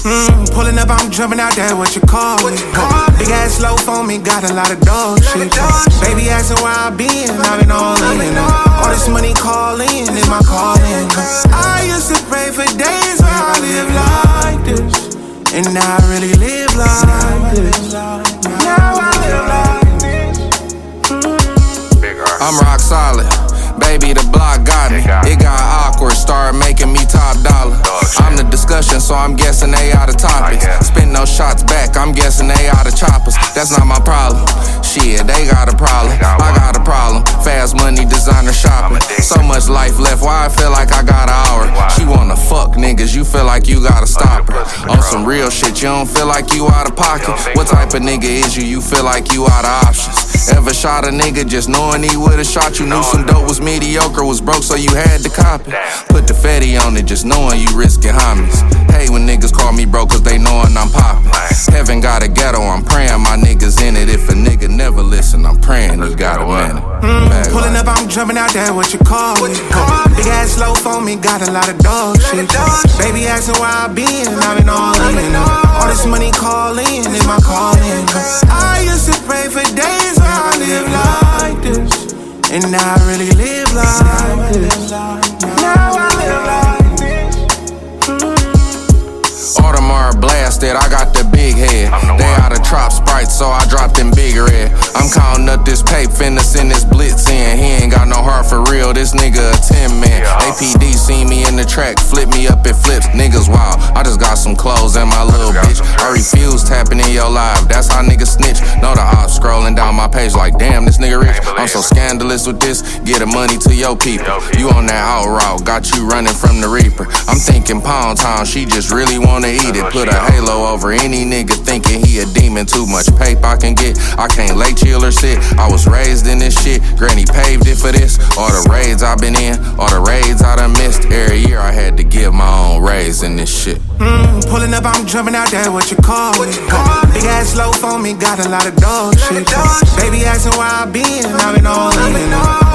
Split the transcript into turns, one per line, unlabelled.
Pulling up, I'm jumping out there, what you call it? Big ass loaf on me, got a lot of dog shit. Baby asking where I been all in. All this money calling, is my calling. I used to pray for days where I live like this, and now I really live like this. Now I live like this.
I'm rock solid. Baby, the block got me. It got awkward, started making me top dollar. I'm the discussion, so I'm guessing they out of topics. Spin no shots back, I'm guessing they out of choppers. That's not my problem. Shit, they got a problem. I got a problem. Fast money, designer shopping. So much life left, why I feel like I got an hour. She wanna fuck niggas, you feel like you gotta stop her. On some real shit, you don't feel like you out of pocket. What type of nigga is you? You feel like you out of options. Ever shot a nigga just knowing he would've shot you? Knew some dope was mediocre, was broke, so you had to cop it. Put the Fetty on it, just knowing you risking homies. Hey, when niggas call me broke, cause they knowin' I'm poppin'. Heaven got a ghetto, I'm praying my niggas in it. If a nigga never listen, I'm praying he got a minute.
Pulling up, I'm jumping out there, what you call it? Big ass loaf on me, got a lot of dog shit. Baby asking where I been all in. All this money calling, is my calling. I used to pray for days where I live like this, and now I really live like this. Now I live like this.
Audemars blasted, I got the big head. They out of Trop Sprite, so I dropped in big red. I'm counting up this pape, finna send this blitz in. He ain't got no heart for real, this nigga a 10 man. APD seen me in the track, flip me up, it flips. Niggas wild, I just got some clothes and my little bitch. I refuse tapping in your live, that's how niggas snitch. Know the ops scrolling down my page like, damn, this nigga rich. I'm so scandalous with this, get the money to your people. You on that out route, got you running from the reaper. I'm thinking Pound Town, she just really wanna eat it. Put a halo over any nigga thinking he a demon. Too much paper I can get, I can't lay, chill, or sit. I was raised in this shit, granny paved it for this. All the raids I've been in, all the raids I done missed. Every year I had to give my own raise in this shit.
Pulling up, I'm jumping out there, what you call it? Big ass loaf on me, got a lot of dog shit. Baby asking where I been all in.